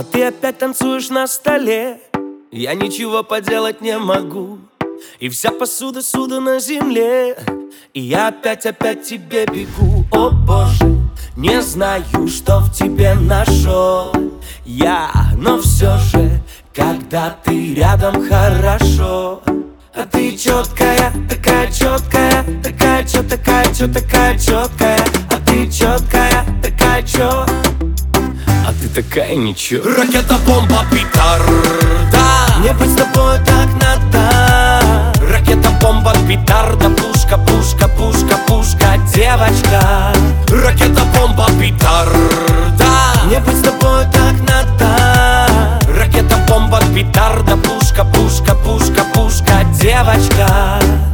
ты опять танцуешь на столе, я ничего поделать не могу. И вся посуда на земле, и я опять тебе бегу. О боже, не знаю, что в тебе нашел я, но все же, когда ты рядом, хорошо. А ты четкая, такая четкая, такая чё, такая чё, такая четкая. А ты четкая, такая чё, а ты такая ничего. Ракета, бомба, петарда, мне быть с тобой так надо. ракета, бомба, петарда, пушка, пушка, пушка, пушка, девочка. Ракета, бомба, петарда, мне быть с тобой так надо. ракета, бомба, петарда, пушка, пушка, пушка, пушка, девочка.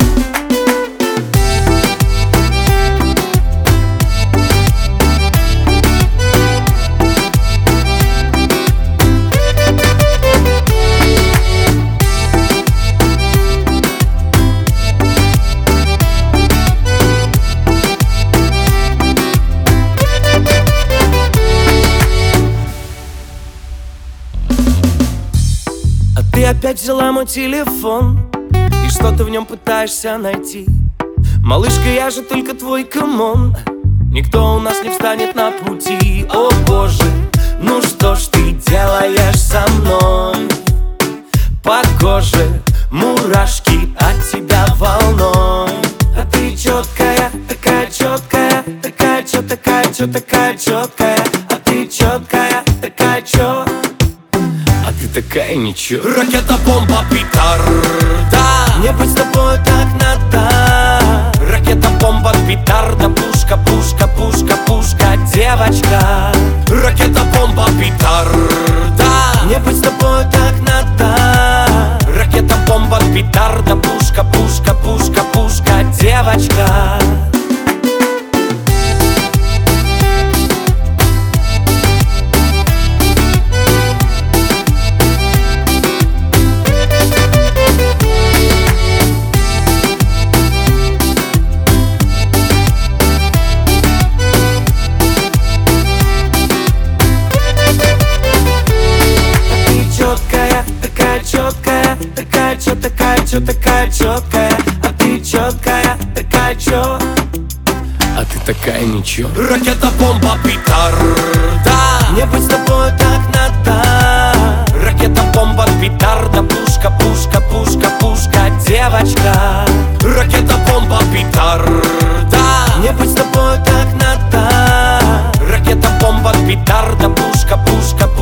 Ты опять взяла мой телефон, и что ты в нем пытаешься найти? Малышка, я же только твой камон, никто у нас не встанет на пути. О боже, ну что ж ты делаешь со мной? По коже мурашки от тебя волной. А ты четкая, такая четкая, такая чё, такая чё, такая четкая. А ты четкая, такая чё, а ты такая ничего. Ракета, бомба, петарда, мне быть с тобой так надо. ракета, бомба, петарда, пушка, пушка, пушка, пушка, девочка. Ракета, бомба, петарда, мне быть с тобой так надо. ракета, бомба, петарда, пушка, пушка, пушка, пушка, девочка. Такая чё, такая чё, такая четкая. А ты четкая, такая чё, а ты такая ничего. Ракета, бомба, петарда, мне быть с тобой так надо. ракета, бомба, петарда, пушка, пушка, пушка, пушка, девочка. Ракета, бомба, петарда, мне быть с тобой так надо. ракета, бомба, петарда, пушка, пушка,